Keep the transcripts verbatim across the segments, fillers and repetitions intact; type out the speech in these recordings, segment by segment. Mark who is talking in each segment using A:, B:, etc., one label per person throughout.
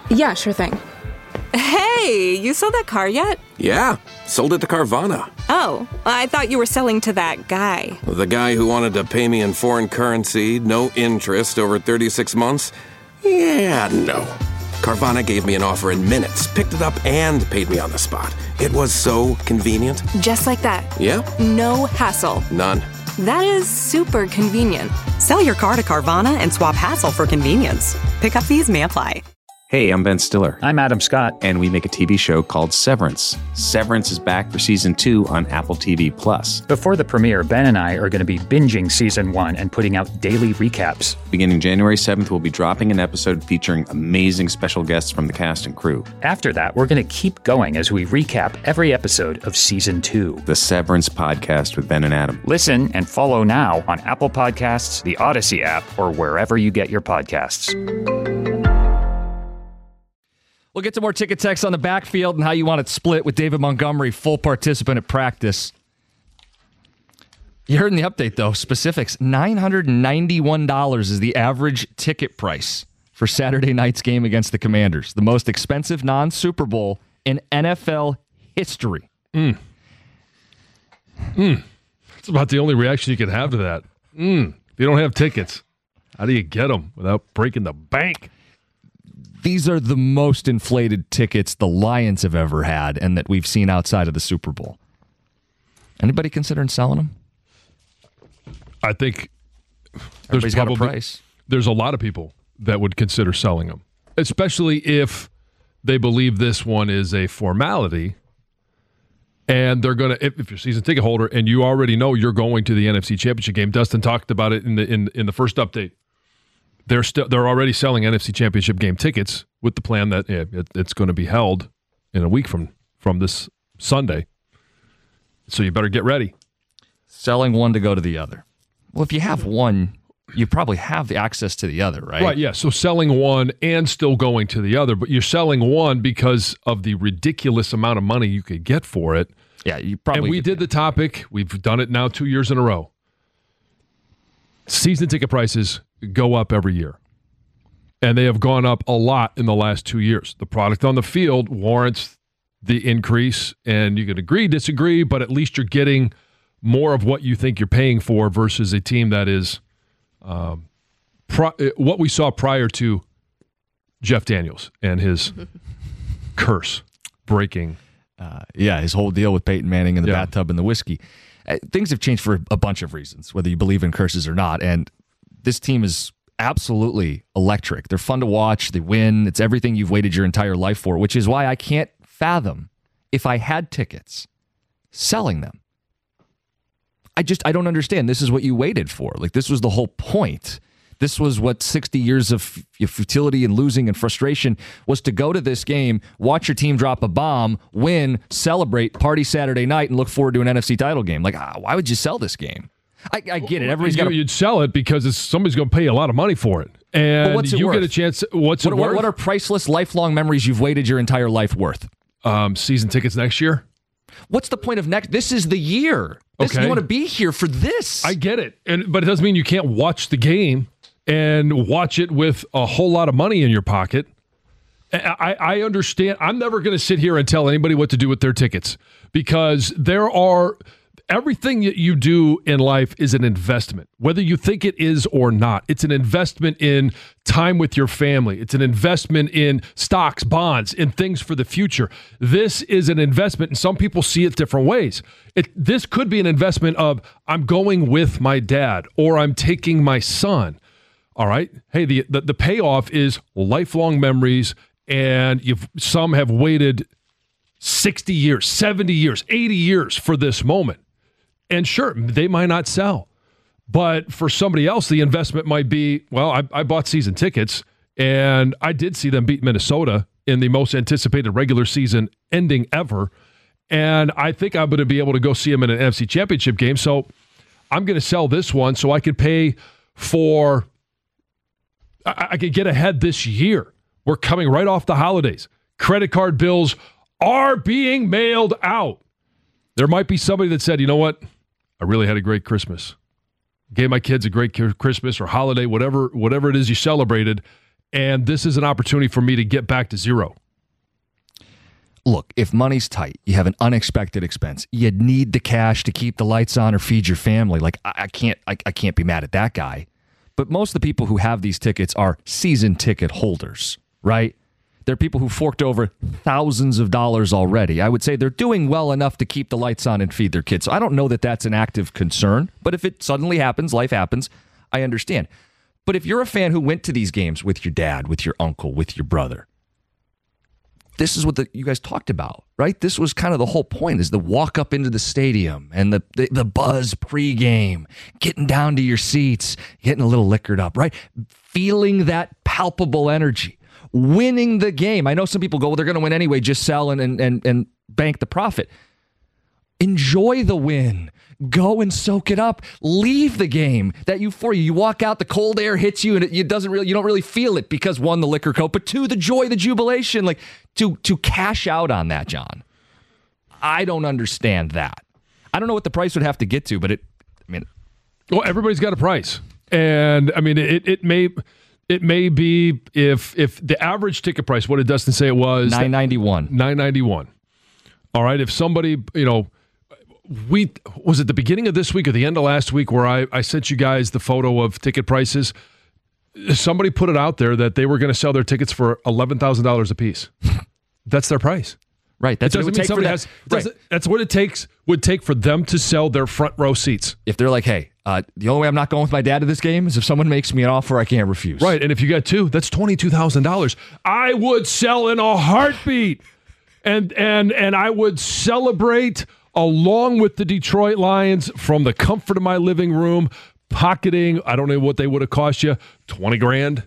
A: Yeah, sure thing.
B: Hey, you sold that car yet?
C: Yeah, sold it to Carvana.
B: Oh, I thought you were selling to that guy.
C: The guy who wanted to pay me in foreign currency, no interest, over thirty-six months? Yeah, no. Carvana gave me an offer in minutes, picked it up, and paid me on the spot. It was so convenient.
B: Just like that.
C: Yeah.
B: No hassle.
C: None.
B: That is super convenient.
D: Sell your car to Carvana and swap hassle for convenience. Pickup fees may apply.
E: Hey, I'm Ben Stiller.
F: I'm Adam Scott.
E: And we make a T V show called Severance. Severance is back for season two on Apple T V Plus.
F: Before the premiere, Ben and I are going to be binging season one and putting out daily recaps.
E: Beginning January seventh, we'll be dropping an episode featuring amazing special guests from the cast and crew.
F: After that, we're going to keep going as we recap every episode of season two.
E: The Severance Podcast with Ben and Adam.
F: Listen and follow now on Apple Podcasts, the Odyssey app, or wherever you get your podcasts.
G: We'll get to more ticket text on the backfield and how you want it split with David Montgomery, full participant at practice. You heard in the update, though, specifics. nine hundred ninety-one dollars is the average ticket price for Saturday night's game against the Commanders, the most expensive non-Super Bowl in N F L history.
H: Mm. Mm. That's about the only reaction you can have to that. Mm. If you don't have tickets, how do you get them without breaking the bank?
G: These are the most inflated tickets the Lions have ever had and that we've seen outside of the Super Bowl. Anybody considering selling them?
H: I think there's
G: Everybody's
H: probably,
G: got a price.
H: There's a lot of people that would consider selling them, especially if they believe this one is a formality and they're going to, if, if you're a season ticket holder and you already know you're going to the N F C Championship game. Dustin talked about it in the in, in the first update. They're still they're already selling N F C Championship game tickets with the plan that yeah, it, it's going to be held in a week from from this Sunday. So you better get ready.
G: Selling one to go to the other. Well, if you have one, you probably have the access to the other, right?
H: Right, yeah. So selling one and still going to the other, but you're selling one because of the ridiculous amount of money you could get for it.
G: Yeah, you probably.
H: And we
G: could,
H: did the topic. We've done it now two years in a row. Season ticket prices go up every year. And they have gone up a lot in the last two years. The product on the field warrants the increase, and you can agree, disagree, but at least you're getting more of what you think you're paying for versus a team that is um, pro- what we saw prior to Jeff Daniels and his curse breaking.
G: Uh, yeah, his whole deal with Peyton Manning and the
H: Yeah.
G: bathtub and the whiskey. Uh, things have changed for a bunch of reasons, whether you believe in curses or not, and this team is absolutely electric. They're fun to watch. They win. It's everything you've waited your entire life for, which is why I can't fathom, if I had tickets, selling them. I just, I don't understand. This is what you waited for. Like, this was the whole point. This was what sixty years of futility and losing and frustration was, to go to this game, watch your team drop a bomb, win, celebrate, party Saturday night, and look forward to an N F C title game. Like, ah, why would you sell this game? I, I get it. Everybody's
H: you,
G: got.
H: You'd sell it because it's, somebody's going to pay you a lot of money for it, and
G: what's it
H: you
G: worth?
H: get a chance. What's
G: what,
H: it
G: what,
H: worth?
G: what are priceless, lifelong memories you've waited your entire life worth?
H: Um, season tickets next year.
G: What's the point of next? This is the year. This,
H: Okay.
G: You want to be here for this.
H: I get it, and but it doesn't mean you can't watch the game and watch it with a whole lot of money in your pocket. I, I understand. I'm never going to sit here and tell anybody what to do with their tickets, because there are everything that you do in life is an investment, whether you think it is or not. It's an investment in time with your family. It's an investment in stocks, bonds, and things for the future. This is an investment, and some people see it different ways. It, this could be an investment of, I'm going with my dad, or I'm taking my son. All right. Hey, the, the, the payoff is lifelong memories, and you've some have waited sixty years, seventy years, eighty years for this moment. And sure, they might not sell. But for somebody else, the investment might be, well, I, I bought season tickets, and I did see them beat Minnesota in the most anticipated regular season ending ever. And I think I'm going to be able to go see them in an N F C Championship game. So I'm going to sell this one so I could pay for, I, I could get ahead this year. We're coming right off the holidays. Credit card bills are being mailed out. There might be somebody that said, you know what? I really had a great Christmas. Gave my kids a great Christmas or holiday, whatever, whatever it is you celebrated. and this is an opportunity for me to get back to zero.
G: Look, if money's tight, you have an unexpected expense, you need the cash to keep the lights on or feed your family. Like, I, I can't I, I can't be mad at that guy. But most of the people who have these tickets are season ticket holders, right? They're people who forked over thousands of dollars already. I would say they're doing well enough to keep the lights on and feed their kids. So I don't know that that's an active concern. But if it suddenly happens, life happens, I understand. But if you're a fan who went to these games with your dad, with your uncle, with your brother, this is what the, you guys talked about, right? This was kind of the whole point, is the walk up into the stadium and the, the, the buzz pregame, getting down to your seats, getting a little liquored up, right? Feeling that palpable energy, winning the game. I know some people go, well, they're going to win anyway, just sell and, and, and, and bank the profit. Enjoy the win. Go and soak it up. Leave the game. That euphoria. You walk out, the cold air hits you, and it, it doesn't really. You don't really feel it because one, the liquor coat, but two, the joy, the jubilation. Like to to cash out on that, John. I don't understand that. I don't know what the price would have to get to, but it. I mean,
H: well, everybody's got a price, and I mean, it it may it may be if if the average ticket price. What did Dustin say it was?
G: nine ninety-one.
H: nine ninety-one. All right. If somebody, you know. We was it the beginning of this week or the end of last week where I, I sent you guys the photo of ticket prices? Somebody put it out there that they were going to sell their tickets for eleven thousand dollars a piece. That's their price.
G: Right. That's
H: it
G: what it would
H: mean
G: take for
H: somebody
G: that.
H: has,
G: Right.
H: doesn't- That's what it takes would take for them to sell their front row seats.
G: If they're like, hey, uh, the only way I'm not going with my dad to this game is if someone makes me an offer I can't refuse.
H: Right. And if you got two, that's twenty-two thousand dollars. I would sell in a heartbeat. And and and I would celebrate along with the Detroit Lions from the comfort of my living room, pocketing, I don't know what they would have cost you, twenty grand.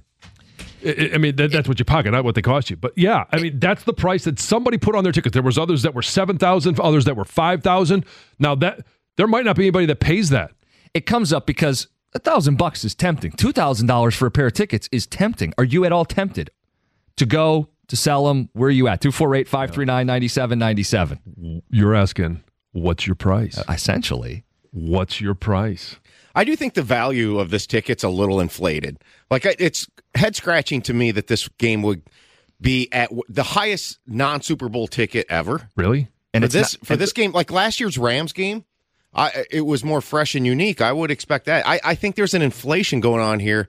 H: I, I mean, that, that's what you pocket, not what they cost you. But yeah, I mean, that's the price that somebody put on their ticket. There was others that were seven thousand dollars, others that were five thousand dollars. Now, that there might not be anybody that pays that.
G: It comes up because a thousand bucks is tempting. Two thousand dollars for a pair of tickets is tempting. Are you at all tempted to go, to sell them? Where are you at? two four eight, five three nine, nine seven nine seven.
H: You're asking, what's your price?
G: Uh, essentially.
H: What's your price?
A: I do think the value of this ticket's a little inflated. Like, it's head-scratching to me that this game would be at w- the highest non-Super Bowl ticket ever.
H: Really?
G: And
A: for
G: it's
A: this
G: not,
A: for this game, like last year's Rams game, I, it was more fresh and unique. I would expect that. I, I think there's an inflation going on here.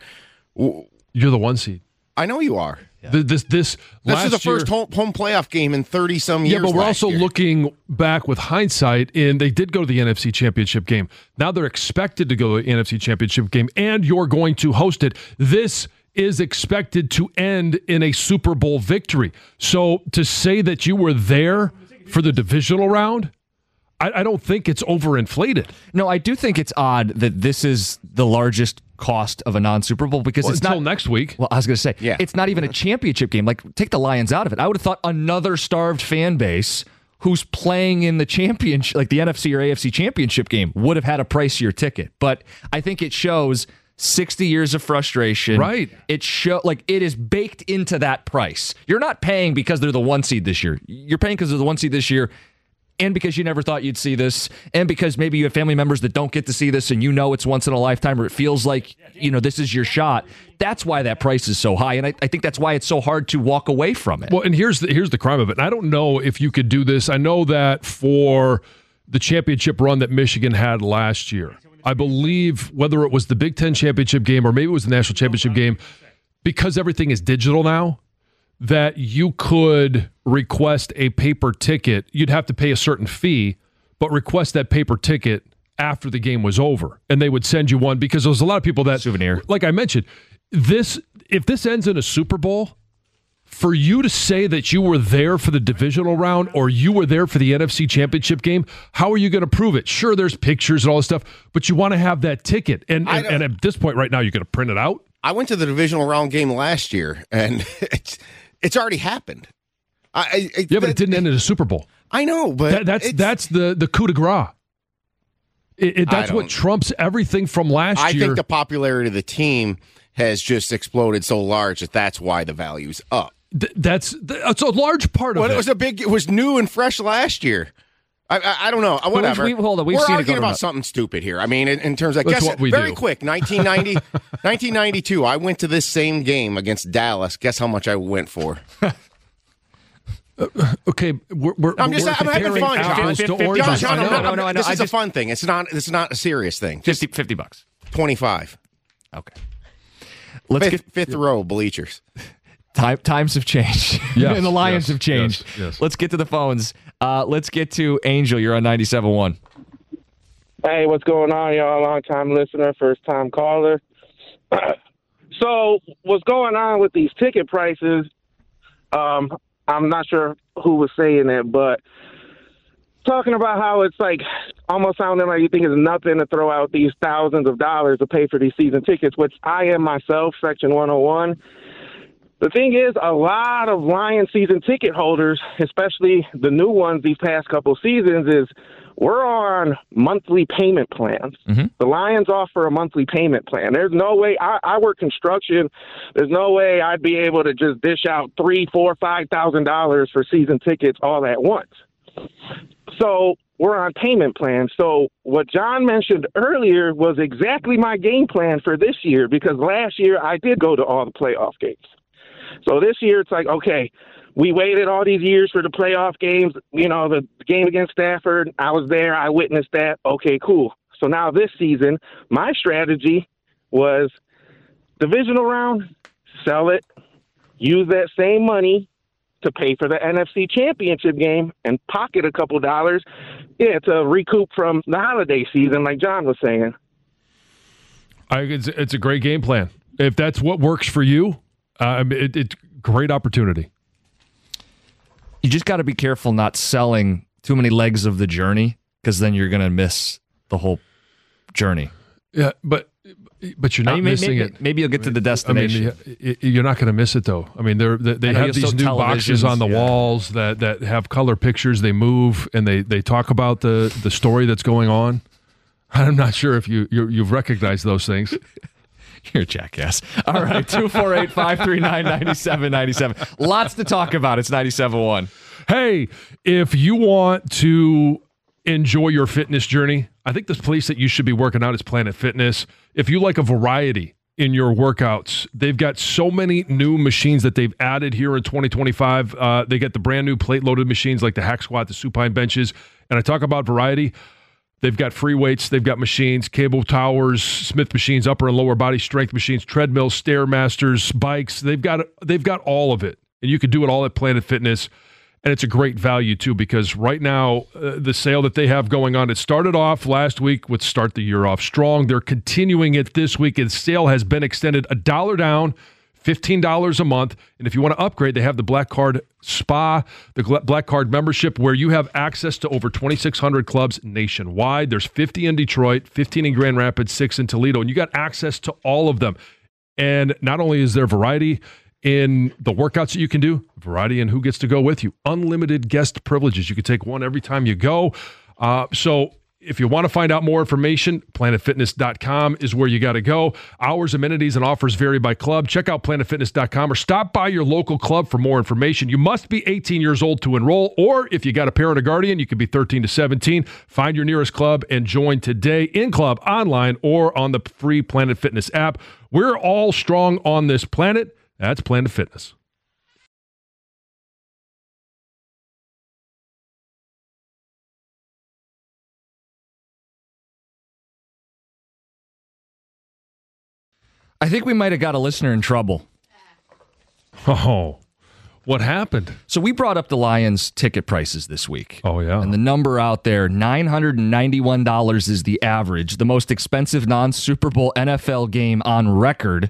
H: You're the one seed.
A: I know you are.
H: Yeah. This this
A: This
H: last
A: is the first
H: year,
A: home, home playoff game in thirty some years.
H: Yeah, but we're
A: last
H: also
A: year.
H: looking back with hindsight, and they did go to the N F C Championship game. Now they're expected to go to the N F C Championship game, and you're going to host it. This is expected to end in a Super Bowl victory. So to say that you were there for the divisional round, I, I don't think it's overinflated.
G: No, I do think it's odd that this is the largest cost of a non-Super Bowl because
H: Well,
G: it's
H: until
G: not
H: next week.
G: Well, I was going to say,
A: Yeah.
G: it's not even a championship game. Like, take the Lions out of it. I would have thought another starved fan base who's playing in the championship, like the N F C or A F C championship game, would have had a pricier ticket. But I think it shows sixty years of frustration.
H: Right.
G: It show like it is baked into that price. You're not paying because they're the one seed this year. You're paying because they're the one seed this year. And because you never thought you'd see this, and because maybe you have family members that don't get to see this, and you know it's once in a lifetime, or it feels like, you know, this is your shot. That's why that price is so high, and I, I think that's why it's so hard to walk away from it.
H: Well, and here's the, here's the crime of it. And I don't know if you could do this. I know that for the championship run that Michigan had last year, I believe whether it was the Big Ten championship game or maybe it was the national championship game, because everything is digital now, that you could request a paper ticket. You'd have to pay a certain fee, but request that paper ticket after the game was over. And they would send you one because there's a lot of people that...
G: Souvenir.
H: Like I mentioned, this if this ends in a Super Bowl, for you to say that you were there for the divisional round or you were there for the N F C championship game, how are you going to prove it? Sure, there's pictures and all this stuff, but you want to have that ticket. And, and, and at this point right now, you're going to print it out?
A: I went to the divisional round game last year, and it's it's already happened. I, I,
H: Yeah, but
A: that,
H: it didn't end in a Super Bowl.
A: I know, but
H: That, that's
A: it's-
H: that's the, the coup de grace. It, it, that's
A: I
H: what
A: don't-
H: trumps everything from last
A: I
H: year.
A: think the popularity of the team has just exploded so large that that's why the value's up.
H: Th- that's that's a large part of
A: Well,
H: it.
A: it was a big. It was new and fresh last year. I, I, I don't know. Whatever.
G: We've, we've, hold on. We've
A: We're
G: seen
A: arguing
G: it go
A: about something stupid here. I mean, in, in terms of
H: That's
A: guess
H: what we
A: very
H: do.
A: quick. nineteen ninety, nineteen ninety-two. I went to this same game against Dallas. Guess how much I went for?
H: Okay, we're, we're,
A: I'm just
H: we're
A: I'm having
H: comparing
A: fun, John.
H: apples to
A: John,
H: oranges.
A: John,
H: I
A: no,
H: know.
A: no, no,
G: no, no,
A: This
G: I
A: is
G: just-
A: a fun thing. It's not. This is not a serious thing.
G: fifty, fifty bucks.
A: twenty-five.
G: Okay. Let's
A: Fifth,
G: get
A: fifth row bleachers.
G: time, times have changed.
H: Yes,
G: and the Lions
H: yes,
G: have changed.
H: yes, yes.
G: Let's get to the phones. Uh, let's get to Angel. You're on ninety-seven point one.
I: Hey, what's going on, y'all? Long time listener, first time caller. So, what's going on with these ticket prices? Um, I'm not sure who was saying it, but talking about how it's like almost sounding like you think it's nothing to throw out these thousands of dollars to pay for these season tickets, which I am myself, Section one oh one. The thing is, a lot of Lions season ticket holders, especially the new ones these past couple seasons, is we're on monthly payment plans.
G: Mm-hmm.
I: The Lions offer a monthly payment plan. There's no way I, I work construction. There's no way I'd be able to just dish out three, four, five thousand dollars for season tickets all at once. So we're on payment plans. So what John mentioned earlier was exactly my game plan for this year, because last year I did go to all the playoff games. So this year it's like, okay, we waited all these years for the playoff games. You know, the game against Stafford, I was there. I witnessed that. Okay, cool. So now this season, my strategy was divisional round, sell it, use that same money to pay for the N F C Championship game and pocket a couple dollars, yeah, to recoup from the holiday season, like John was saying.
H: I, it's, it's a great game plan. If that's what works for you, uh, it, it's great opportunity.
G: You just got to be careful not selling too many legs of the journey, because then you're going to miss the whole journey.
H: Yeah, but but you're not
G: I mean, maybe,
H: missing
G: maybe,
H: it.
G: maybe you'll get to the destination.
H: I mean, y- y- you're not going to miss it, though. I mean, they're, they, they
G: I know,
H: have
G: you'll
H: these
G: still
H: new boxes
G: televisions,
H: on the
G: yeah.
H: walls that, that have color pictures. They move, and they, they talk about the, the story that's going on. I'm not sure if you, you, you've recognized those things.
G: You're a jackass. All right, two four eight, five three nine, nine seven nine seven. Lots to talk about. It's ninety-seven point one.
H: Hey, if you want to enjoy your fitness journey, I think the place that you should be working out is Planet Fitness. If you like a variety in your workouts, they've got so many new machines that they've added here in twenty twenty-five. Uh, they get the brand new plate-loaded machines like the hack squat, the supine benches. And I talk about variety. They've got free weights, they've got machines, cable towers, Smith machines, upper and lower body strength machines, treadmills, Stairmasters, bikes. They've got they've got all of it. And you can do it all at Planet Fitness. And it's a great value, too, because right now, uh, the sale that they have going on, it started off last week with Start the Year Off Strong. They're continuing it this week. And the sale has been extended a dollar down, fifteen dollars a month. And if you want to upgrade, they have the Black Card Spa, the Black Card membership, where you have access to over twenty-six hundred clubs nationwide. There's fifty in Detroit, fifteen in Grand Rapids, six in Toledo, and you got access to all of them. And not only is there variety in the workouts that you can do, variety in who gets to go with you, unlimited guest privileges. You can take one every time you go. Uh, so if you want to find out more information, planet fitness dot com is where you got to go. Hours, amenities, and offers vary by club. Check out planet fitness dot com or stop by your local club for more information. You must be eighteen years old to enroll, or if you got a parent or guardian, you can be thirteen to seventeen. Find your nearest club and join today in club, online, or on the free Planet Fitness app. We're all strong on this planet. That's Planet Fitness.
G: I think we might have got a listener in trouble.
H: Oh, what happened?
G: So we brought up the Lions ticket prices this week.
H: Oh, yeah.
G: And the number out there, nine hundred ninety-one dollars is the average, the most expensive non-Super Bowl N F L game on record.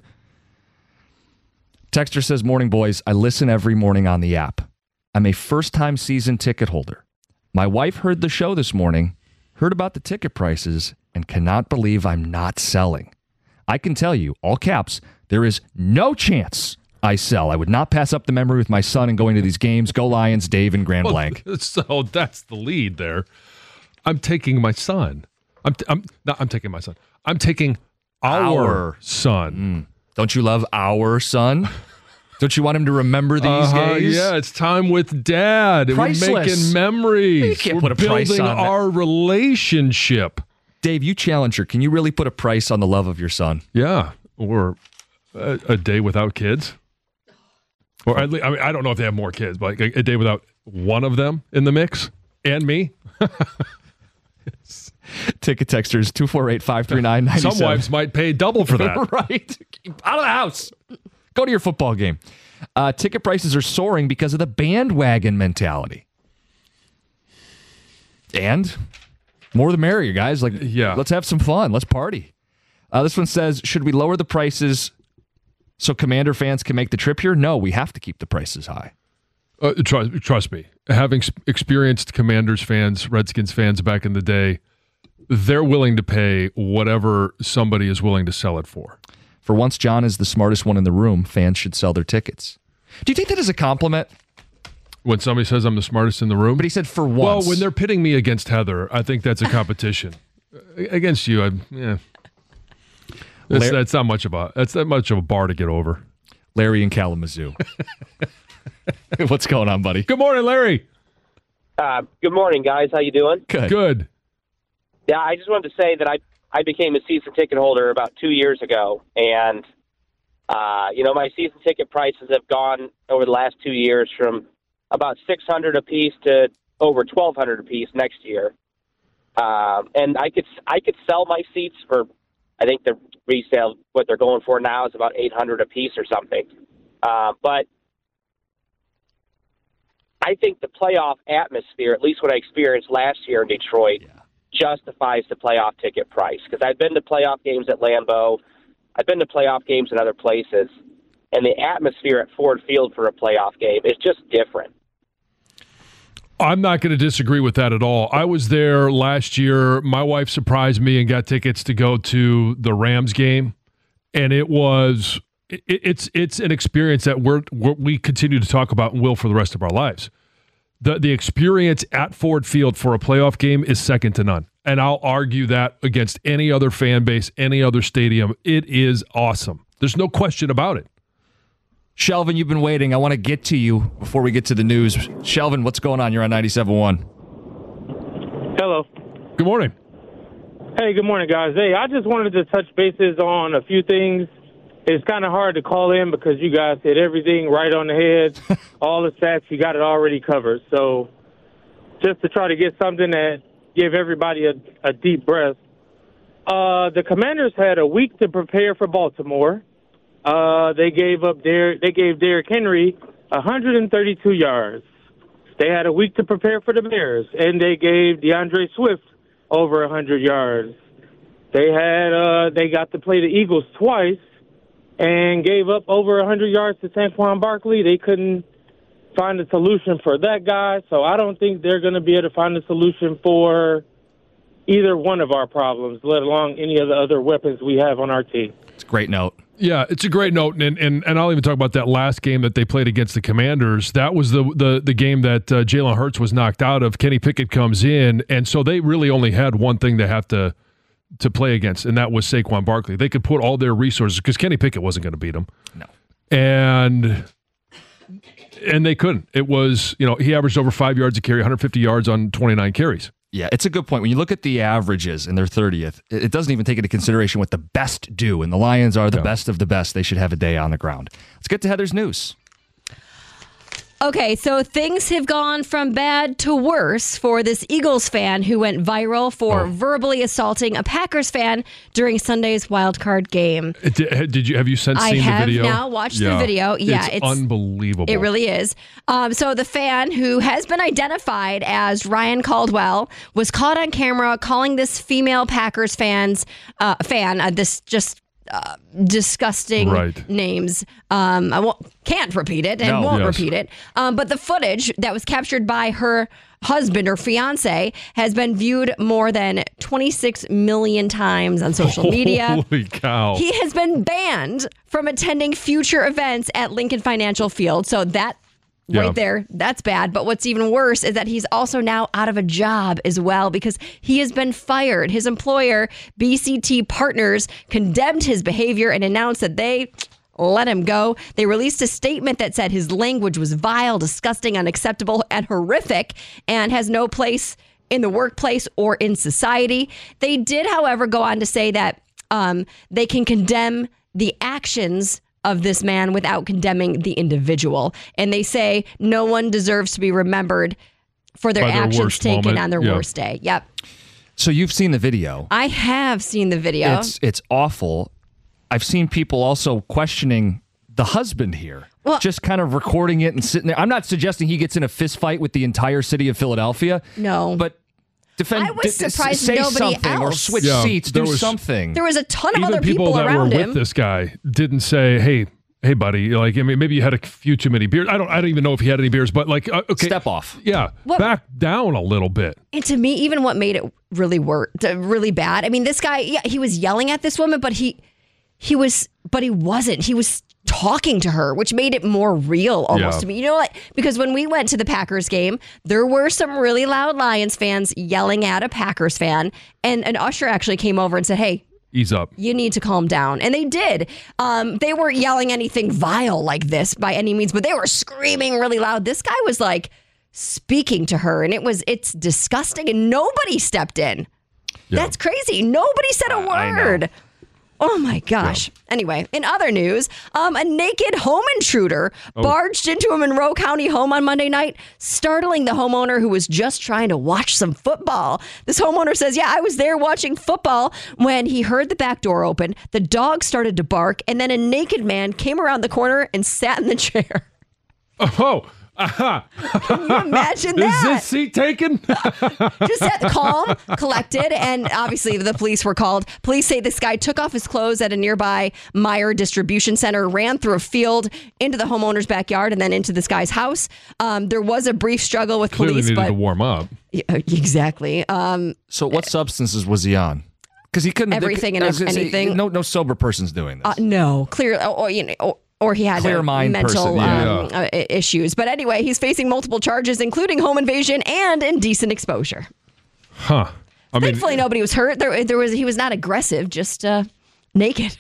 G: Texter says, morning, boys. I listen every morning on the app. I'm a first-time season ticket holder. My wife heard the show this morning, heard about the ticket prices, and cannot believe I'm not selling. I can tell you, all caps, there is no chance I sell. I would not pass up the memory with my son and going to these games. Go Lions, Dave and Grand Blanc.
H: Well, so that's the lead there. I'm taking my son. I'm t- I'm not, I'm taking my son. I'm taking our,
G: Our.
H: son.
G: Don't you love our son? Don't you want him to remember these
H: uh-huh,
G: days?
H: Yeah, it's time with Dad.
G: Priceless.
H: We're making memories.
G: You can't
H: We're
G: put a price
H: building
G: on that.
H: our relationship.
G: Dave, you challenge her. Can you really put a price on the love of your son?
H: Yeah, or a, a day without kids. Or at least, I mean, I don't know if they have more kids, but like a, a day without one of them in the mix and me.
G: Ticket texters two four eight, five three nine, nine seven.
H: Some wives might pay double for that.
G: Right. Keep out of the house. Go to your football game. Uh, ticket prices are soaring because of the bandwagon mentality. And more the merrier, guys. Like,
H: yeah.
G: Let's have some fun. Let's party. Uh, this one says, should we lower the prices so Commander fans can make the trip here? No, we have to keep the prices high.
H: Uh, trust, trust me. Having experienced Commanders fans, Redskins fans back in the day, they're willing to pay whatever somebody is willing to sell it for.
G: For once, John is the smartest one in the room. Fans should sell their tickets. Do you think that is a compliment?
H: When somebody says I'm the smartest in the room?
G: But he said for once.
H: Well, when they're pitting me against Heather, I think that's a competition. Against you, I yeah. That's,
G: Larry,
H: that's not much of a that's not much of a bar to get over.
G: Larry in Kalamazoo. What's going on, buddy?
H: Good morning, Larry.
J: Uh, good morning, guys. How you doing?
G: Good.
H: Good.
J: Yeah, I just wanted to say that I I became a season ticket holder about two years ago, and uh, you know my season ticket prices have gone over the last two years from about six hundred a piece to over twelve hundred a piece next year. Um, and I could I could sell my seats for, I think the resale what they're going for now is about eight hundred a piece or something. Uh, but I think the playoff atmosphere, at least what I experienced last year in Detroit, yeah. justifies the playoff ticket price. Because I've been to playoff games at Lambeau, I've been to playoff games in other places, and the atmosphere at Ford Field for a playoff game is just different.
H: I'm not going to disagree with that at all. I was there last year. My wife surprised me and got tickets to go to the Rams game, and it was it, it's it's an experience that we're, we're we continue to talk about and will for the rest of our lives. The the experience at Ford Field for a playoff game is second to none, and I'll argue that against any other fan base, any other stadium. It is awesome. There's no question about it.
G: Shelvin, you've been waiting. I want to get to you before we get to the news. Shelvin, what's going on? You're on ninety-seven point one.
K: Hello.
H: Good morning.
K: Hey, good morning, guys. Hey, I just wanted to touch bases on a few things. It's kind of hard to call in because you guys hit everything right on the head. All the stats, you got it already covered. So just to try to get something that give everybody a, a deep breath. Uh, the Commanders had a week to prepare for Baltimore. Uh, they gave up Der- they gave Derrick Henry one hundred thirty-two yards. They had a week to prepare for the Bears, and they gave DeAndre Swift over one hundred yards. They had uh, they got to play the Eagles twice and gave up over one hundred yards to Saquon Barkley. They couldn't find a solution for that guy, so I don't think they're going to be able to find a solution for either one of our problems, let alone any of the other weapons we have on our team.
G: It's a great note.
H: Yeah, it's a great note, and, and and I'll even talk about that last game that they played against the Commanders. That was the the, the game that uh, Jalen Hurts was knocked out of. Kenny Pickett comes in, and so they really only had one thing they have to to play against, and that was Saquon Barkley. They could put all their resources, because Kenny Pickett wasn't going to beat them.
G: No.
H: And and they couldn't. It was, you know, he averaged over five yards a carry, one hundred fifty yards on twenty-nine carries.
G: Yeah, it's a good point. When you look at the averages and they're thirtieth, it doesn't even take into consideration what the best do, and the Lions are the yeah. best of the best. They should have a day on the ground. Let's get to Heather's news.
L: Okay, so things have gone from bad to worse for this Eagles fan who went viral for oh. verbally assaulting a Packers fan during Sunday's wildcard game.
H: Did, did you have you since
L: I
H: seen the
L: have
H: video?
L: now watched
H: yeah.
L: the video. Yeah,
H: it's,
L: it's
H: unbelievable.
L: It really is. Um, so the fan, who has been identified as Ryan Caldwell, was caught on camera calling this female Packers fans uh, fan uh, this just. Uh, disgusting
H: right.
L: names. Um, I won't, can't repeat it and
H: no,
L: won't
H: yes.
L: repeat it. Um, but the footage that was captured by her husband or fiance has been viewed more than twenty-six million times on social media.
H: Holy cow.
L: He has been banned from attending future events at Lincoln Financial Field. So that right
H: yeah.
L: there, that's bad. But what's even worse is that he's also now out of a job as well because he has been fired. His employer, B C T Partners, condemned his behavior and announced that they let him go. They released a statement that said his language was vile, disgusting, unacceptable, and horrific, and has no place in the workplace or in society. They did, however, go on to say that um, they can condemn the actions of this man without condemning the individual. And they say no one deserves to be remembered for their,
H: By their
L: actions
H: worst
L: taken
H: moment.
L: on their
H: Yep.
L: worst day. Yep.
G: So you've seen the video.
L: I have seen the video.
G: It's it's awful. I've seen people also questioning the husband here.
L: Well-
G: just kind of recording it and sitting there. I'm not suggesting he gets in a fist fight with the entire city of Philadelphia.
L: No.
G: But defend
L: I was
G: d- d-
L: surprised
G: say
L: nobody
G: something or
L: else.
G: switch
H: Yeah,
G: seats,
H: there
G: do
H: was-
G: something.
L: There was a ton of
H: Even
L: other
H: people,
L: people
H: that
L: around
H: were
L: him.
H: with this guy didn't say, "Hey, hey, buddy, like I mean, maybe you had a few too many beers." I don't, I don't even know if he had any beers, but like, uh, okay,
G: Step off.
H: yeah,
L: What-
H: back down a little bit.
L: And to me, even what made it really work, really bad. I mean, this guy, yeah, he was yelling at this woman, but he, he was, but he wasn't. He was talking to her, which made it more real almost
H: Yeah.
L: to me. You know, like because when we went to the Packers game, there were some really loud Lions fans yelling at a Packers fan, and an usher actually came over and said, "Hey,
H: Ease up.
L: you need to calm down." And they did. Um, they weren't yelling anything vile like this by any means, but they were screaming really loud. This guy was like speaking to her, and it was it's disgusting, and nobody stepped in.
H: Yeah.
L: That's crazy. Nobody said a
G: I know.
L: word. Oh my gosh. Anyway, in other news, um, a naked home intruder
H: Oh.
L: barged into a Monroe County home on Monday night, startling the homeowner who was just trying to watch some football. This homeowner says, yeah, I was there watching football when he heard the back door open. The dog started to bark, and then a naked man came around the corner and sat in the chair.
H: Oh, aha.
L: Can you imagine
H: Is
L: that?
H: this seat taken?
L: Just sat calm, collected, and obviously the police were called. Police say this guy took off his clothes at a nearby Meyer distribution center, ran through a field into the homeowner's backyard, and then into this guy's house. Um, there was a brief struggle with
H: Clearly
L: police,
H: needed
L: but
H: to warm up.
L: Yeah, exactly. Um,
G: So what substances was he on? Because he couldn't
L: Everything and
G: I was gonna say,
L: anything.
G: No, no sober person's doing this.
L: uh, no, clear, or, or, you know. Or, or he had
G: Clear
L: uh,
G: mind
L: mental
G: person, yeah.
L: um, uh, i- issues. But anyway, he's facing multiple charges, including home invasion and indecent exposure.
H: Huh. I mean,
L: Thankfully, nobody was hurt. There, there was he was not aggressive, just uh, naked.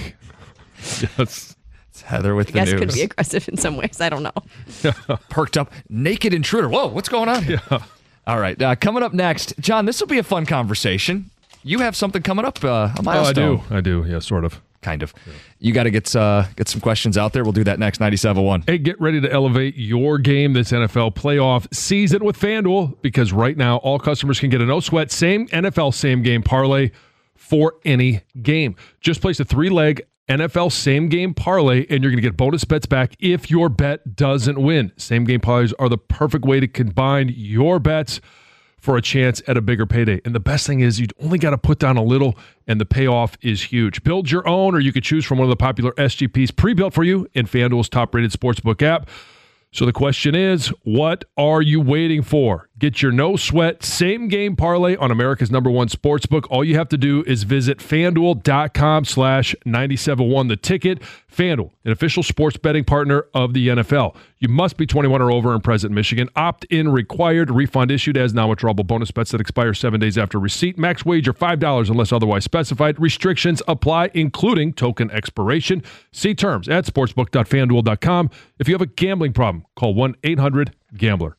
H: yes.
G: It's Heather with
L: I
G: the
L: guess
G: news.
L: could be aggressive in some ways. I don't know.
G: Perked up, naked intruder. Whoa, what's going on? Yeah. All right, uh, coming up next, John. This will be a fun conversation. You have something coming up, uh, a
H: Oh,
G: milestone.
H: I do. I do. Yeah, sort of.
G: Kind of. You got to get uh, get some questions out there. We'll do that next. ninety-seven point one.
H: Hey, get ready to elevate your game this N F L playoff season with FanDuel, because right now all customers can get a no sweat same N F L same game parlay for any game. Just place a three leg N F L same game parlay and you're going to get bonus bets back if your bet doesn't win. Same game parlays are the perfect way to combine your bets for a chance at a bigger payday. And the best thing is you only got to put down a little and the payoff is huge. Build your own, or you could choose from one of the popular S G Ps pre-built for you in FanDuel's top-rated sportsbook app. So the question is, what are you waiting for? Get your no-sweat same-game parlay on America's number one sportsbook. All you have to do is visit FanDuel.com slash 971 the ticket. FanDuel, an official sports betting partner of the N F L. You must be twenty-one or over and present in Michigan. Opt-in required. Refund issued as non-withdrawable bonus bets that expire seven days after receipt. Max wager five dollars unless otherwise specified. Restrictions apply, including token expiration. See terms at sportsbook dot fan duel dot com. If you have a gambling problem, call one eight hundred gambler.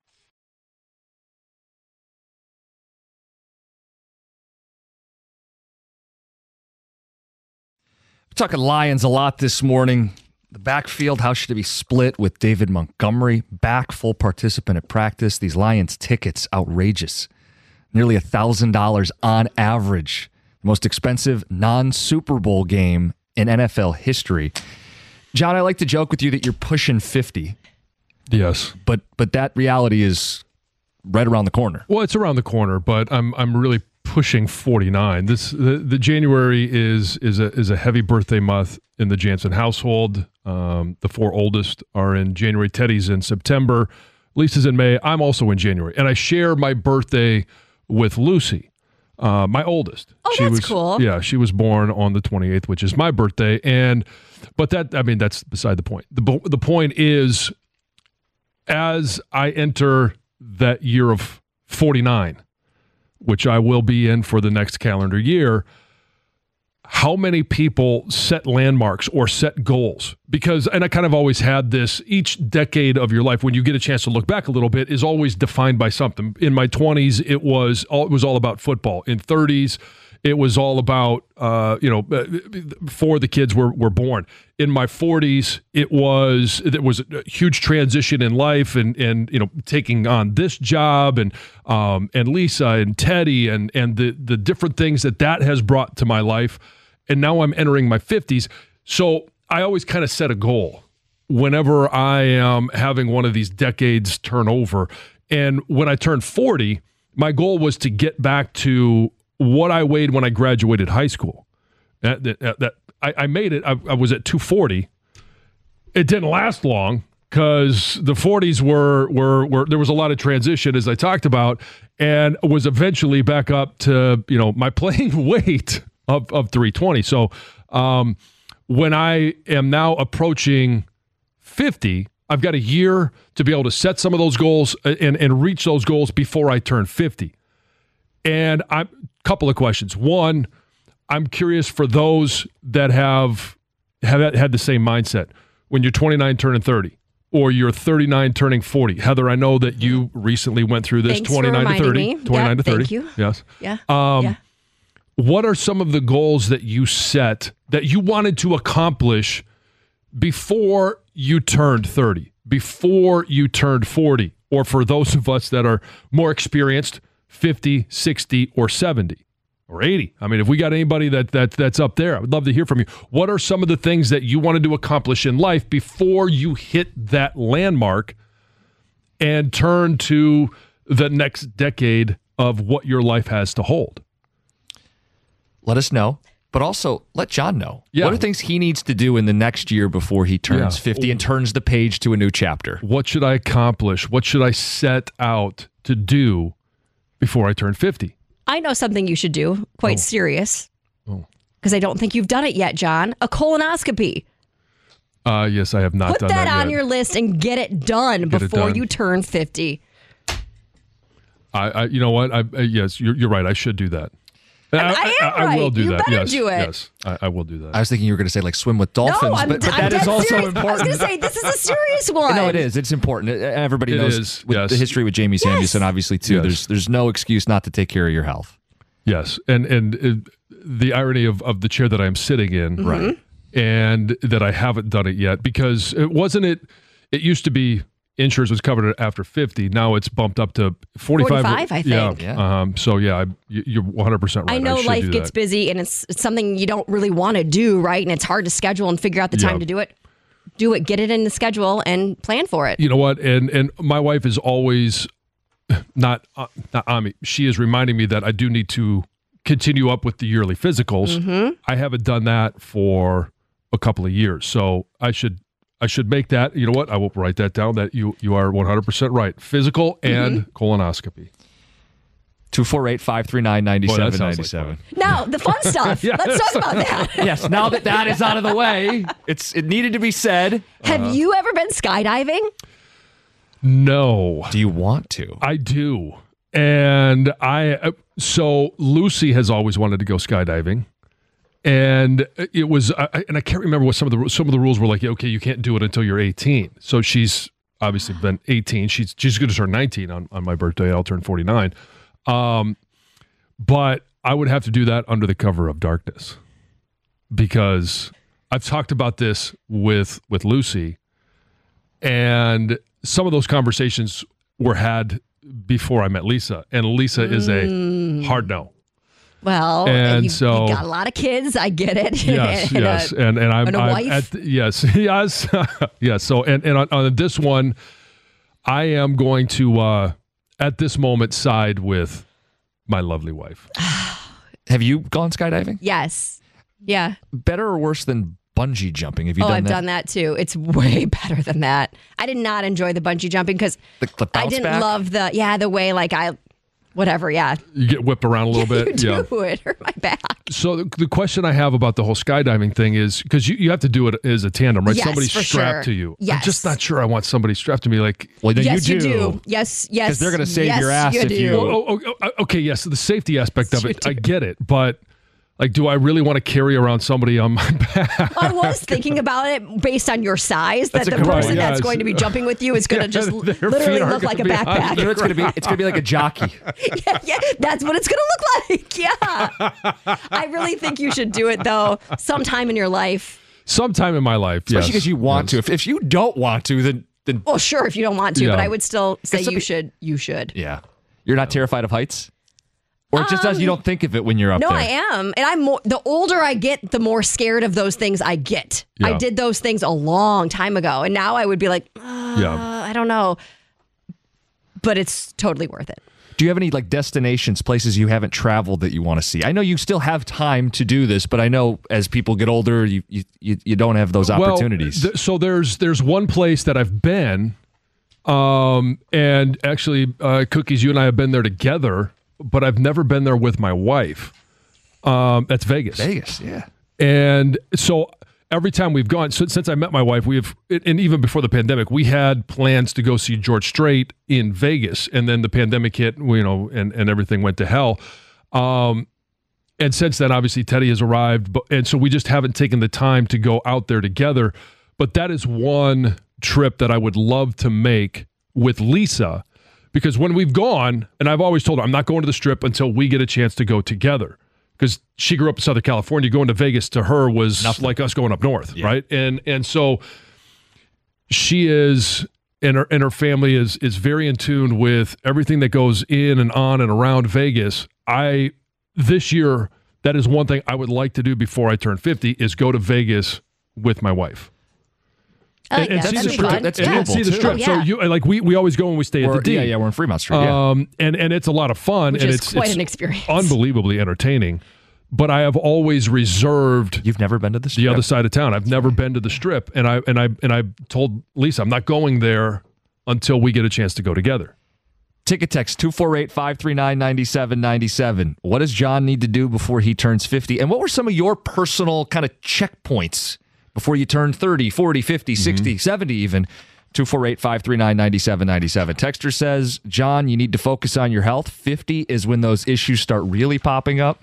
G: Talking Lions a lot this morning. The backfield, how should it be split with David Montgomery back, full participant at practice? These Lions tickets, outrageous. Nearly one thousand dollars on average. The most expensive non-Super Bowl game in N F L history. John, I like to joke with you that you're pushing fifty.
H: Yes.
G: But but that reality is right around the corner.
H: Well, it's around the corner, but I'm I'm really pushing forty-nine. This the, the January is is a is a heavy birthday month in the Jansen household. Um, the four oldest are in January. Teddy's in September. Lisa's in May. I'm also in January, and I share my birthday with Lucy, uh, my oldest.
L: Oh,
H: she
L: that's
H: was,
L: cool.
H: Yeah, she was born on the twenty-eighth, which is my birthday, and but that I mean that's beside the point. the The point is, as I enter that year of forty-nine, which I will be in for the next calendar year, how many people set landmarks or set goals. Because, and I kind of always had this, each decade of your life, when you get a chance to look back a little bit, is always defined by something. In my twenties, it was all, it was all about football. In thirties, it was all about, uh, you know, before the kids were, were born. In my forties, it was, it was a huge transition in life and, and you know, taking on this job and um, and Lisa and Teddy and and the, the different things that that has brought to my life. And now I'm entering my fifties. So I always kind of set a goal whenever I am having one of these decades turn over. And when I turned forty, my goal was to get back to what I weighed when I graduated high school. That, that, that I, I made it. I, I was at two forty. It didn't last long because the forties were, were were there was a lot of transition, as I talked about, and was eventually back up to, you know, my playing weight of of three twenty. So um, when I am now approaching fifty, I've got a year to be able to set some of those goals and and reach those goals before I turn fifty. And I'm couple of questions. One, I'm curious for those that have have had the same mindset when you're twenty-nine turning thirty or you're thirty-nine turning forty. Heather, I know that you recently went through this.
L: Thanks
H: twenty-nine
L: for
H: to thirty.
L: me.
H: twenty-nine
L: yeah,
H: to thirty.
L: Thank you.
H: Yes.
L: Yeah.
H: Um,
L: yeah.
H: What are some of the goals that you set that you wanted to accomplish before you turned thirty, before you turned forty, or for those of us that are more experienced, fifty, sixty, or seventy, or eighty? I mean, if we got anybody that, that that's up there, I would love to hear from you. What are some of the things that you wanted to accomplish in life before you hit that landmark and turn to the next decade of what your life has to hold?
G: Let us know, but also let John know.
H: Yeah.
G: What are things he needs to do in the next year before he turns
H: Yeah.
G: fifty and turns the page to a new chapter?
H: What should I accomplish? What should I set out to do before I turn fifty?
L: I know something you should do, quite
H: Oh.
L: serious.
H: Oh.
L: Because I don't think you've done it yet, John. A colonoscopy.
H: Uh, yes, I have not
L: Put
H: done
L: that,
H: that
L: on
H: yet.
L: your list and get it done
H: Get it
L: before
H: done.
L: you turn fifty.
H: I, I, you know what? I, uh, yes, you're, you're right. I should do that.
L: I am
H: I will
L: right.
H: do
L: You
H: that.
L: better
H: Yes,
L: do it.
H: yes, I, I will do that.
G: I was thinking you were going to say like swim with dolphins,
L: no, I'm,
G: but, but
L: I'm
G: that
L: dead
G: is also
L: serious.
G: important.
L: I was going to say, this is a serious one.
G: No, it is. It's important. Everybody
H: It
G: knows
H: is,
G: with
H: yes.
G: the history with Jamie Samuelson, obviously, too.
H: Yes.
G: There's there's no excuse not to take care of your health.
H: Yes, and and uh, the irony of, of the chair that I'm sitting in,
L: Mm-hmm.
H: right, and that I haven't done it yet because it wasn't it. It used to be insurance was covered after fifty. Now it's bumped up to forty-five.
L: forty-five, I think.
H: Yeah. yeah. Um. So yeah, I, you- you're one hundred percent right.
L: I know
H: should
L: life
H: do
L: gets
H: that.
L: busy and it's, it's something you don't really want to do, right? And it's hard to schedule and figure out the time
H: Yeah.
L: to do it. Do it, get it in the schedule and plan for it.
H: You know what? And and my wife is always not uh, not on me. She is reminding me that I do need to continue up with the yearly physicals.
L: Mm-hmm.
H: I haven't done that for a couple of years, so I should I should make that. You know what? I will write that down. That you you are one hundred percent right. Physical and
L: Mm-hmm.
H: colonoscopy.
G: two four eight, five three nine, nine
H: Boy, that
G: seven
H: sounds
G: nine
H: like
G: seven.
L: Now, the fun stuff.
H: Yes.
L: Let's talk about that.
G: Yes, now that that is out of the way, it's it needed to be said.
L: Have you ever been skydiving?
H: No,
G: Do you want to?
H: I do. And I, uh, so Lucy has always wanted to go skydiving. And it was, I, I- and I can't remember what some of the, ru- some of the rules were like, okay, you can't do it until you're eighteen. So she's obviously been eighteen. She's, she's going to turn nineteen on, on my birthday. I'll turn forty-nine. Um, but I would have to do that under the cover of darkness because I've talked about this with, with Lucy, and some of those conversations were had before I met Lisa, and Lisa is a hard no.
L: Well,
H: And
L: you,
H: so-
L: you got a lot of kids. I get it.
H: Yes,
L: And, uh,
H: yes, and and I'm,
L: and a
H: I'm
L: wife?
H: at the- yes, yes, yes. So and and on, on this one, I am going to uh, at this moment side with my lovely wife.
G: Have you gone skydiving?
L: Yes. Yeah.
G: Better or worse than bungee jumping? Have you
L: oh,
G: done
L: I've
G: that?
L: done that too. It's way better than that. I did not enjoy the bungee jumping because
G: The, the
L: I
G: bounce
L: didn't
G: back?
L: love the, yeah, the way like I, whatever, yeah.
H: You get whipped around a little bit.
L: you
H: yeah.
L: do. It hurt my back.
H: So the, the question I have about the whole skydiving thing is because you, you have to do it as a tandem, right?
L: Yes,
H: Somebody's
L: for
H: strapped
L: sure.
H: to you. I'm
L: Yes.
H: just not sure I want somebody strapped to me like.
G: Well, then
L: yes,
G: you
L: you
G: do.
L: do. Yes, yes.
G: 'Cause they're gonna save
L: yes,
G: your ass
L: you
G: if
L: do.
G: you-
H: Oh, oh, oh, okay, yes, the safety aspect of
L: You
H: it, I
L: do.
H: get it, but Like, do I really want to carry around somebody on my back?
L: I was thinking about it based on your size, that
G: That's a
L: the
G: good
L: person
G: point.
L: that's
H: Yes.
L: going to be jumping with you is going to
H: Yeah,
L: just
H: their feet
L: literally
H: are
L: look like a
H: gonna be on
L: backpack.
G: You know, it's gonna be it's gonna be like a jockey.
L: yeah, yeah, that's what it's going to look like. Yeah. I really think you should do it, though, sometime in your life.
H: Sometime in my life,
G: Especially
H: yes.
G: because you want to. If, if you don't want to, then then
L: Well, sure, if you don't want to,
H: Yeah.
L: but I would still say
G: some
L: you
G: pe-
L: should. You should.
G: yeah, you're not terrified of heights, or it just does. You don't think of it when you're up
L: No,
G: there.
L: I am. And I'm more, the older I get, the more scared of those things I get.
H: Yeah.
L: I did those things a long time ago. And now I would be like, uh,
H: Yeah.
L: I don't know. But it's totally worth it.
G: Do you have any like destinations, places you haven't traveled that you want to see? I know you still have time to do this, but I know as people get older, you you, you, you don't have those opportunities.
H: Well, th- so there's there's one place that I've been, um, and actually, uh, Cookies, you and I have been there together, but I've never been there with my wife. Um, that's Vegas.
G: Vegas, yeah.
H: And so every time we've gone, so since I met my wife, we have, and even before the pandemic, we had plans to go see George Strait in Vegas, and then the pandemic hit, you know, and, and everything went to hell. Um, and since then, obviously, Teddy has arrived, but, and so we just haven't taken the time to go out there together. But that is one trip that I would love to make with Lisa, because when we've gone, and I've always told her, I'm not going to the Strip until we get a chance to go together. Because she grew up in Southern California, going to Vegas to her was
G: Nothing.
H: like us going up north,
G: Yeah.
H: right? And and so she is, and her and her family is is very in tune with everything that goes in and on and around Vegas. I this year, that is one thing I would like to do before I turn fifty is go to Vegas with my wife.
L: I like
H: and, and
L: that.
H: see
L: That'd
H: the
L: be
H: strip.
L: fun.
G: That's
H: and,
L: yeah.
H: and see the
G: doable, too.
H: strip.
L: Oh,
H: So
L: yeah.
H: you like we we always go when we stay at
G: Or-
H: the D.
G: yeah, yeah, we're in Fremont Street. Yeah.
H: Um, and and it's a lot of fun,
L: Which
H: and
L: is
H: it's
L: quite
H: it's
L: an experience.
H: unbelievably entertaining. But I have always reserved
G: You've never been to the Strip?
H: the other side of town. I've never been to the Strip, and I and I and I told Lisa I'm not going there until we get a chance to go together.
G: Ticket text two four eight, five three nine, nine seven nine seven. What does John need to do before he turns fifty? And what were some of your personal kind of checkpoints before you turn thirty, forty, fifty, sixty, seventy even? two four eight, five three nine, nine seven nine seven. Texter says, John, you need to focus on your health. fifty is when those issues start really popping up.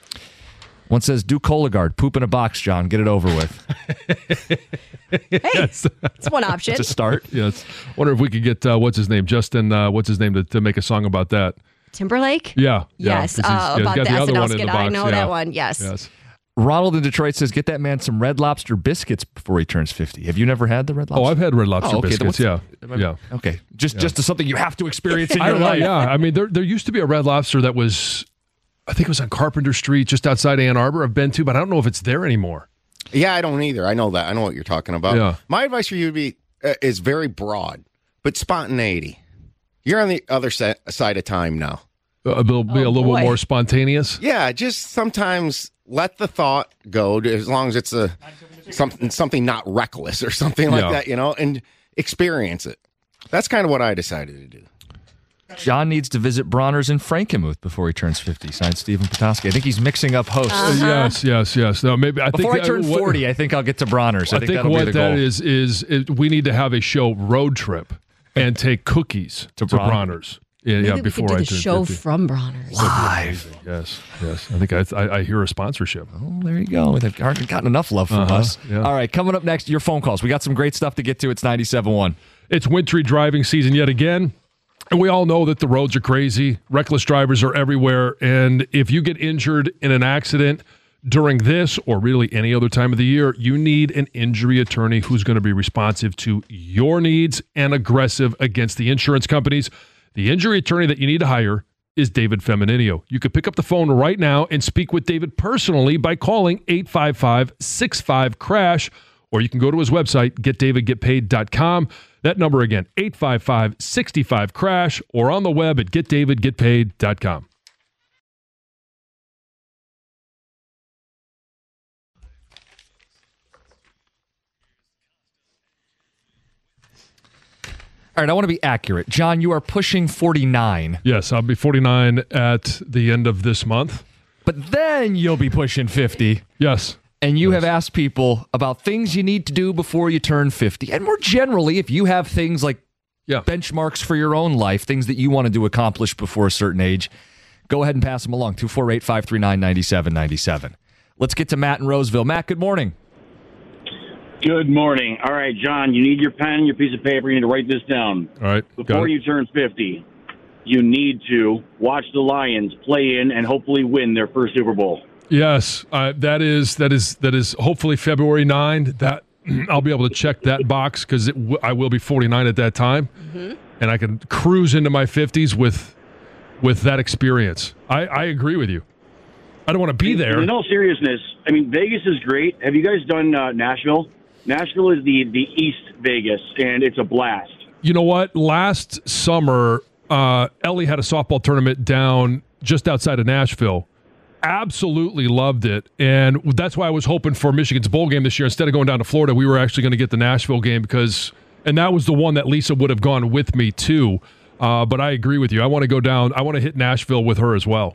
G: One says, do Cologuard. Poop in a box, John. Get it over with.
L: Hey, it's one option.
G: It's a start.
H: Yes. Wonder if we could get uh, what's his name, Justin. Uh, what's his name to, to make a song about that?
L: Timberlake?
H: Yeah. yeah,
L: Yes,
H: 'cause he's-
L: uh,
H: yeah, he's
L: about
H: got
L: the
H: the other
L: S N L
H: one in the
L: skit. I
H: box,
L: know
H: yeah.
L: that one. Yes.
H: Yes.
G: Ronald in Detroit says, get that man some Red Lobster biscuits before he turns fifty. Have you never had the Red Lobster?
H: Oh, I've had Red Lobster
G: Oh, okay. Then
H: biscuits.
G: what's-
H: Yeah. Yeah.
G: Okay. Just just to something you have to experience in
H: I
G: your
H: don't know.
G: life.
H: Yeah. I mean, there there used to be a Red Lobster that was, I think it was on Carpenter Street, just outside Ann Arbor. I've been to, but I don't know if it's there anymore.
A: Yeah, I don't either. I know that. I know what you're talking about.
H: Yeah.
A: My advice for you would be uh, is very broad, but spontaneity. You're on the other sa- side of time now.
H: Uh, it'll be
L: Oh,
H: a little
L: boy.
H: bit more spontaneous.
A: Yeah, just sometimes let the thought go, as long as it's a something something not reckless or something like
H: Yeah.
A: that, you know, and experience it. That's kind of what I decided to do.
G: John needs to visit Bronner's in Frankenmuth before he turns fifty. Signed Stephen Petoskey. I think he's mixing up hosts.
H: Uh, yes, yes, yes. No, maybe I
G: Before
H: think
G: I turn
H: uh, what-
G: forty, I think I'll get to Bronner's. I,
H: I
G: think,
H: think
G: that'll be
H: what
G: the
H: that
G: goal.
H: is, is is we need to have a show road trip and take cookies to,
G: Bron-
H: Bronner's. Yeah,
L: Maybe
H: yeah.
L: we
H: Before
L: could do
H: I
L: the
H: turn
L: show
H: fifty.
L: from Bronner's.
H: Live. Yes, yes. I think I, I, I hear a sponsorship.
G: Oh, there you go. They've already gotten enough love from
H: Uh-huh,
G: us.
H: yeah.
G: All right, coming up next, your phone calls. We got some great stuff to get to. It's ninety-seven point one.
H: It's wintry driving season yet again. And we all know that the roads are crazy. Reckless drivers are everywhere. And if you get injured in an accident during this or really any other time of the year, you need an injury attorney who's going to be responsive to your needs and aggressive against the insurance companies. The injury attorney that you need to hire is David Femininio. You could pick up the phone right now and speak with David personally by calling eight five five, six five, crash, or you can go to his website, get david get paid dot com. That number again, eight five five, six five, crash, or on the web at get david get paid dot com.
G: All right, I want to be accurate. John, you are pushing forty-nine.
H: Yes, I'll be forty-nine at the end of this month.
G: But then you'll be pushing fifty.
H: Yes.
G: And you have asked people about things you need to do before you turn fifty. And more generally, if you have things like
H: Yeah.
G: benchmarks for your own life, things that you wanted to accomplish before a certain age, go ahead and pass them along. two four eight, five three nine, nine seven nine seven. Let's get to Matt in Roseville. Matt, good morning.
M: Good morning. All right, John, you need your pen, your piece of paper. You need to write this down.
H: All right.
M: Before you turn fifty, you need to watch the Lions play in and hopefully win their first Super Bowl.
H: Yes, uh, that is that is that is hopefully February ninth. That I'll be able to check that box because w- I will be forty-nine at that time, mm-hmm. and I can cruise into my fifties with with that experience. I, I agree with you. I don't want to be there.
M: In all seriousness, I mean, Vegas is great. Have you guys done uh, Nashville? Nashville is the, the East Vegas, and it's a blast.
H: You know what? Last summer, uh, Ellie had a softball tournament down just outside of Nashville. Absolutely loved it, and that's why I was hoping for Michigan's bowl game this year. Instead of going down to Florida, we were actually going to get the Nashville game because, and that was the one that Lisa would have gone with me to. Uh, but I agree with you. I want to go down. I want to hit Nashville with her as well.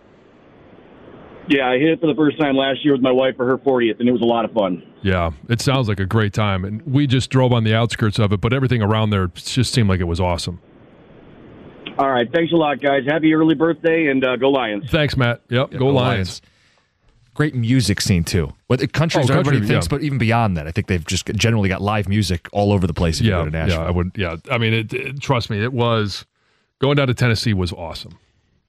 M: Yeah, I hit it for the first time last year with my wife for her fortieth, and it was a lot of fun.
H: Yeah, it sounds like a great time. And we just drove on the outskirts of it, but everything around there just seemed like it was awesome.
M: All right, thanks a lot, guys. Happy early birthday, and uh, go Lions.
H: Thanks, Matt. Yep,
G: Yeah,
H: go,
G: go
H: Lions.
G: Lions. Great music scene, too. Well, the countries
H: Oh,
G: everybody
H: country,
G: thinks,
H: yeah.
G: but even beyond that, I think they've just generally got live music all over the place if
H: Yeah,
G: you go to Nashville.
H: yeah, I would. Yeah, I mean, it, it, trust me, it was going down to Tennessee was awesome.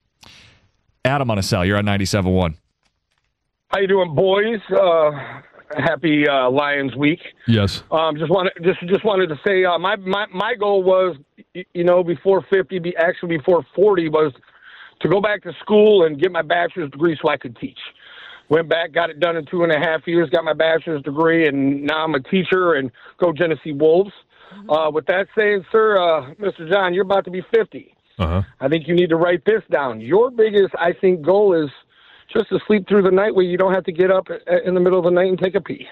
G: Adam on a cell. You're on ninety-seven point one.
N: How you doing, boys? Uh, happy uh, Lions week.
H: Yes.
N: Um, just wanted just just wanted to say uh, my, my my goal was, you know, before fifty, be actually before forty, was to go back to school and get my bachelor's degree so I could teach. Went back, got it done in two and a half years, got my bachelor's degree, and now I'm a teacher and go Genesee Wolves. Uh, with that saying, sir, uh, Mister John, you're about to be fifty.
H: Uh-huh.
N: I think you need to write this down. Your biggest, I think, goal is just to sleep through the night where you don't have to get up in the middle of the night and take a pee.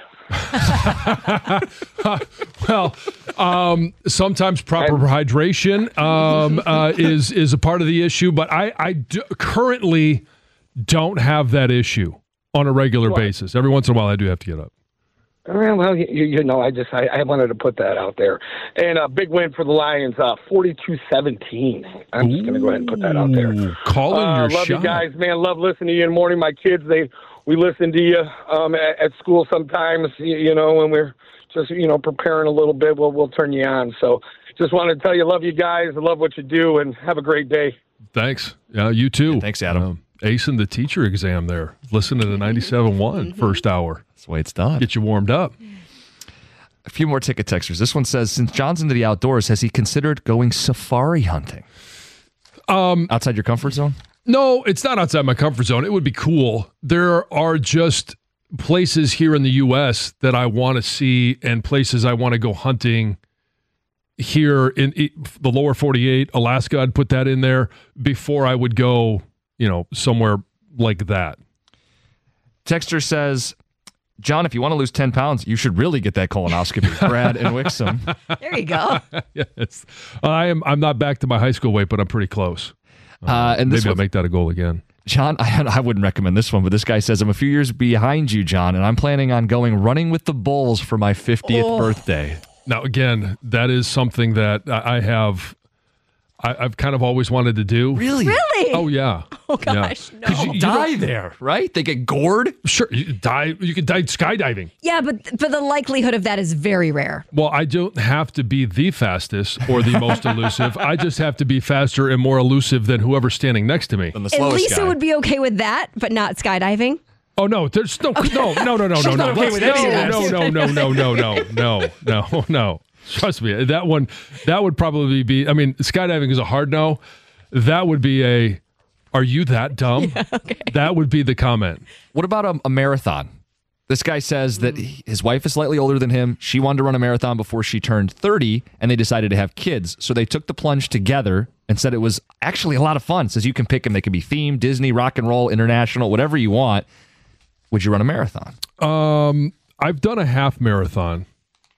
H: Well, um, sometimes proper hydration um, uh, is is a part of the issue, but I, I do, currently don't have that issue on a regular
N: What?
H: basis. Every once in a while, I do have to get up.
N: Well, well you, you know, I just I, I wanted to put that out there. And a big win for the Lions, uh, forty-two seventeen. I'm just going to go ahead and put that out there.
H: Ooh, calling
N: uh,
H: your
N: love
H: shot.
N: you guys, man. Love listening to you in the morning. My kids, they we listen to you um, at, at school sometimes. You, you know, when we're just you know preparing a little bit, we'll we'll turn you on. So, just wanted to tell you, love you guys. I love what you do, and have a great day.
H: Thanks. Yeah, you too.
G: Yeah, thanks, Adam.
H: Um, acing the teacher exam there. Listen to the ninety-seven point one first hour.
G: That's the way it's done.
H: Get you warmed up.
G: A few more ticket texters. This one says, since John's into the outdoors, has he considered going safari hunting?
H: Um,
G: Outside your comfort zone?
H: No, it's not outside my comfort zone. It would be cool. There are just places here in the U S that I want to see and places I want to go hunting here in the lower forty-eight. Alaska, I'd put that in there before I would go, you know, somewhere like that.
G: Texter says, John, if you want to lose ten pounds, you should really get that colonoscopy. Brad and Wixom.
L: There you go.
H: Yes. I am, I'm not back to my high school weight, but I'm pretty close. Uh,
G: Uh, and this
H: maybe I'll
G: one-
H: make that a goal again.
G: John, I, I wouldn't recommend this one, but this guy says, I'm a few years behind you, John, and I'm planning on going running with the bulls for my fiftieth
H: Oh.
G: birthday.
H: Now, again, that is something that I I have, I, I've kind of always wanted to do.
G: Really?
L: Really?
H: Oh, yeah.
L: Oh, gosh,
H: Yeah.
L: no.
H: 'Cause you- you
G: Die
H: don't-
G: there, right? They get gored?
H: Sure. You die. You could die skydiving.
L: Yeah, but but the likelihood of that is very rare.
H: Well, I don't have to be the fastest or the most elusive. I just have to be faster and more elusive than whoever's standing next to me.
G: Than the
L: And
G: slowest
L: Lisa
G: guy.
L: would be okay with that, but not skydiving.
H: Oh no, there's no no no no no
G: She's
H: no
G: not
H: no.
G: okay
H: Let's-
G: with any of
H: no,
G: this.
H: no no no no no no no no no. Trust me, that one that would probably be. I mean, skydiving is a hard no. That would be a. Are you that dumb?
L: Yeah, okay.
H: That would be the comment.
G: What about a, a marathon? This guy says that he- his wife is slightly older than him. She wanted to run a marathon before she turned thirty, and they decided to have kids. So they took the plunge together and said it was actually a lot of fun. Says you can pick them. They can be themed, Disney, rock and roll, international, whatever you want. Would you run a marathon?
H: Um, I've done a half marathon,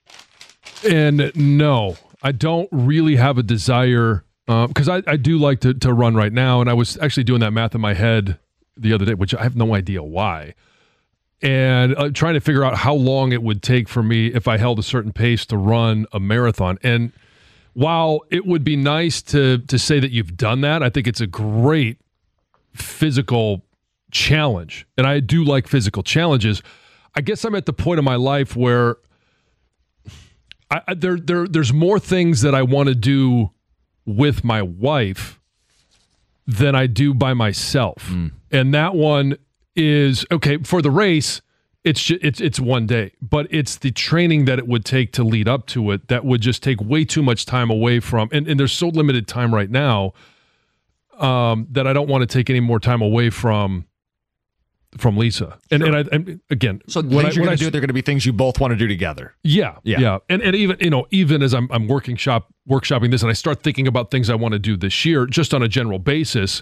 H: and no, I don't really have a desire because I, I do like to, to run right now, and I was actually doing that math in my head the other day, which I have no idea why, and uh, trying to figure out how long it would take for me if I held a certain pace to run a marathon. And while it would be nice to to say that you've done that, I think it's a great physical challenge, and I do like physical challenges. I guess I'm at the point of my life where I, I, there, there, there's more things that I want to do with my wife than I do by myself, mm. and that one is okay for the race. It's just, it's it's one day, but it's the training that it would take to lead up to it that would just take way too much time away from. And, and there's so limited time right now um, that I don't want to take any more time away from from Lisa. And
G: Sure.
H: and I and again,
G: So
H: when
G: things
H: I,
G: you're
H: when
G: going
H: I,
G: to do, they're going to be things you both want to do together.
H: Yeah,
G: Yeah.
H: yeah, And and even you know even as I'm I'm working shop workshopping this, and I start thinking about things I want to do this year, just on a general basis.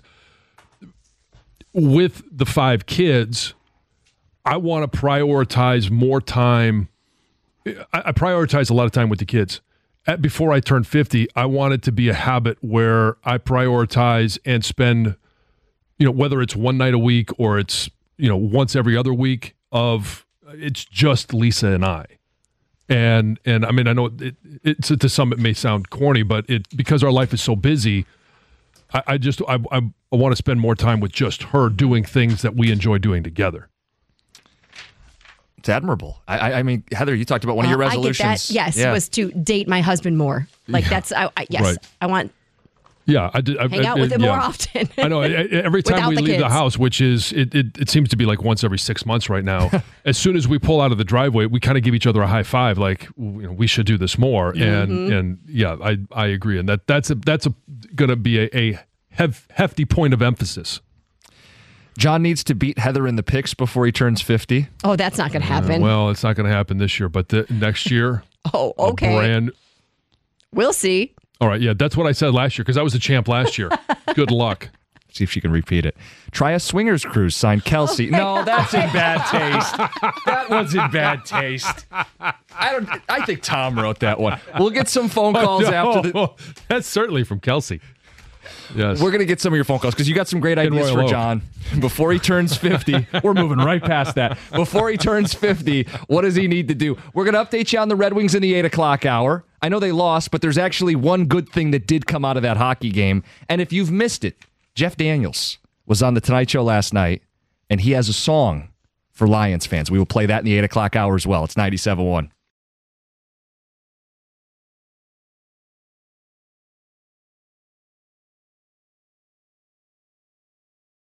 H: With the five kids, I want to prioritize more time. I, I prioritize a lot of time with the kids. At, before I turn fifty, I want it to be a habit where I prioritize and spend, you know, whether it's one night a week or it's, you know, once every other week of it's just Lisa and I. And, and I mean, I know it, it, to some it may sound corny, but it because our life is so busy, I, I just, I, I, I want to spend more time with just her doing things that we enjoy doing together.
G: It's admirable. I, I, I mean, Heather, you talked about one of your
L: Uh,
G: resolutions.
L: I get that. Yes,
G: Yeah.
L: was to date my husband more. Like
H: Yeah.
L: that's, I, I, yes,
H: Right.
L: I want
H: Yeah, I did. I,
L: hang out
H: I,
L: with him
H: yeah.
L: more often.
H: I know. I- I- Every time
L: Without
H: we
L: the
H: leave the
L: kids.
H: house, which is it, it, it seems to be like once every six months right now. As soon as we pull out of the driveway, we kind of give each other a high five, like you know, we should do this more. And
L: Mhm.
H: and yeah, I I agree. And that that's a that's a going to be a, a hef, hefty point of emphasis.
G: John needs to beat Heather in the picks before he turns fifty.
L: Oh, that's not going to happen.
H: Uh, well, it's not going to happen this year, but the, next year.
L: oh,
H: a
L: okay.
H: Brand.
L: We'll see.
H: All right. Yeah, that's what I said last year because I was a champ last year. Good luck.
G: See if she can repeat it. Try a swingers cruise. Signed Kelsey. No, that's in bad taste. That was in bad taste. I don't. I think Tom wrote that one. We'll get some phone calls
H: Oh, no.
G: after the.
H: That's certainly from Kelsey. Yes.
G: We're going to get some of your phone calls because you got some great ideas
H: Royal
G: for
H: Oak.
G: John. Before he turns fifty, we're moving right past that. Before he turns fifty, what does he need to do? We're going to update you on the Red Wings in the eight o'clock hour. I know they lost, but there's actually one good thing that did come out of that hockey game. And if you've missed it, Jeff Daniels was on The Tonight Show last night, and he has a song for Lions fans. We will play that in the eight o'clock hour as well. It's ninety-seven point one.